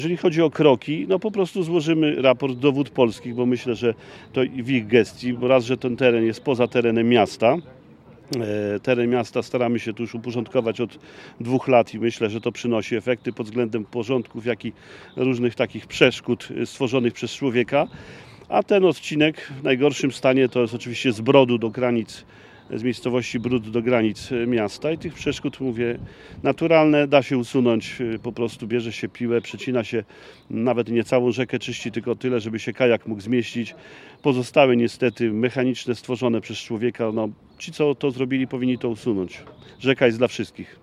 Jeżeli chodzi o kroki, no po prostu złożymy raport do Wód Polskich, bo myślę, że to w ich gestii, bo raz, że ten teren jest poza terenem miasta. Teren miasta staramy się tu już uporządkować od 2 lat i myślę, że to przynosi efekty pod względem porządków, jak i różnych takich przeszkód stworzonych przez człowieka. A ten odcinek w najgorszym stanie to jest oczywiście z Brodu do granic, z miejscowości Bród do granic miasta i tych przeszkód, mówię, naturalne da się usunąć, po prostu bierze się piłę, przecina się nawet nie całą rzekę, czyści tylko tyle, żeby się kajak mógł zmieścić. Pozostałe niestety mechaniczne, stworzone przez człowieka, no ci co to zrobili powinni to usunąć. Rzeka jest dla wszystkich.